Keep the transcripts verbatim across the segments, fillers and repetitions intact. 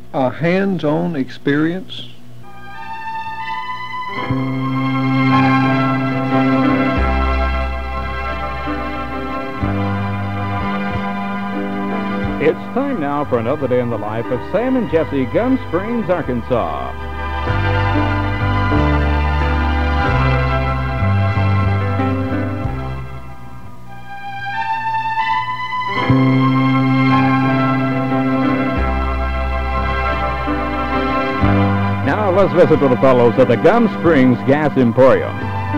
A hands-on experience? It's time now for another day in the life of Sam and Jesse, Gum Springs, Arkansas. Now let's visit with the fellows at the Gum Springs Gas Emporium.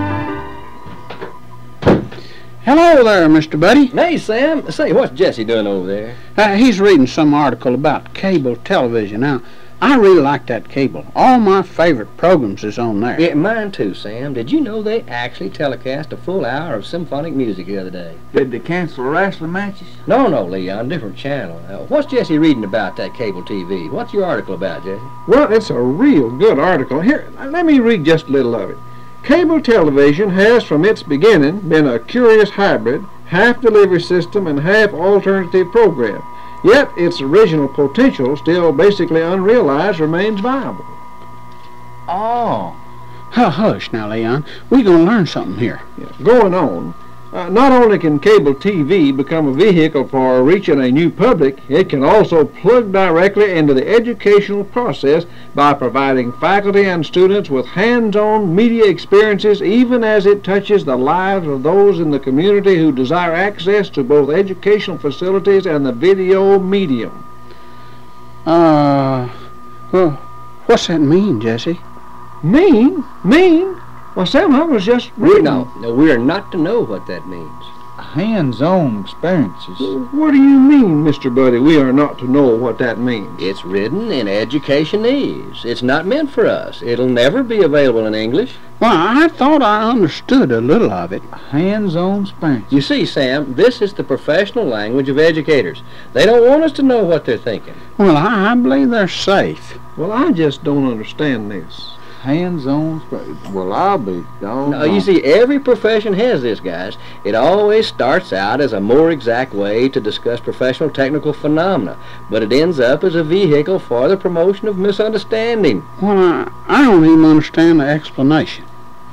Hello there, Mister Buddy. Hey, Sam. Say, what's Jesse doing over there? Uh, he's reading some article about cable television. Now, I really like that cable. All my favorite programs is on there. Yeah, mine too, Sam. Did you know they actually telecast a full hour of symphonic music the other day? Did they cancel wrestling matches? No, no, Leon, different channel. Uh, what's Jesse reading about that cable T V? What's your article about, Jesse? Well, it's a real good article. Here, let me read just a little of it. Cable television has from its beginning been a curious hybrid, half delivery system and half alternative program. Yet its original potential, still basically unrealized, remains viable. Oh. Huh, hush now, Leon. We're going to learn something here. Yeah, going on, uh, not only can cable T V become a vehicle for reaching a new public, it can also plug directly into the educational process by providing faculty and students with hands-on media experiences, even as it touches the lives of those in the community who desire access to both educational facilities and the video medium. Uh, well, what's that mean, Jesse? Mean? Mean? Well, Sam, I was just reading. No, no, we are not to know what that means. Hands-on experiences. What do you mean, Mister Buddy, we are not to know what that means? It's written in educationese. It's not meant for us. It'll never be available in English. Well, I thought I understood a little of it. Hands-on experiences. You see, Sam, this is the professional language of educators. They don't want us to know what they're thinking. Well, I, I believe they're safe. Well, I just don't understand this. Hands-on experiences. Well, I'll be doggone. No, you see, every profession has this, guys. It always starts out as a more exact way to discuss professional technical phenomena, but it ends up as a vehicle for the promotion of misunderstanding. Well, I, I don't even understand the explanation.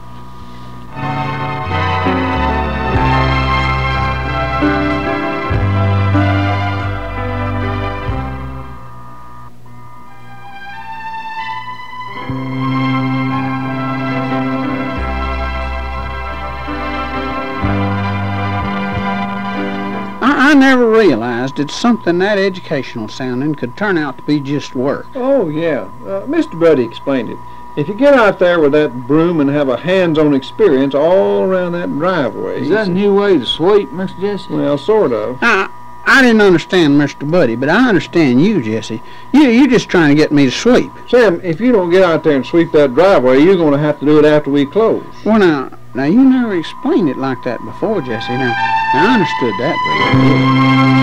I never realized that something that educational sounding could turn out to be just work. Oh, yeah. Uh, Mister Buddy explained it. If you get out there with that broom and have a hands-on experience all around that driveway... Is that a new way to sweep, Mister Jesse? Well, sort of. I, I didn't understand Mister Buddy, but I understand you, Jesse. You, you're just trying to get me to sweep. Sam, if you don't get out there and sweep that driveway, you're going to have to do it after we close. Well, now, now you never explained it like that before, Jesse. Now, now I understood that very good.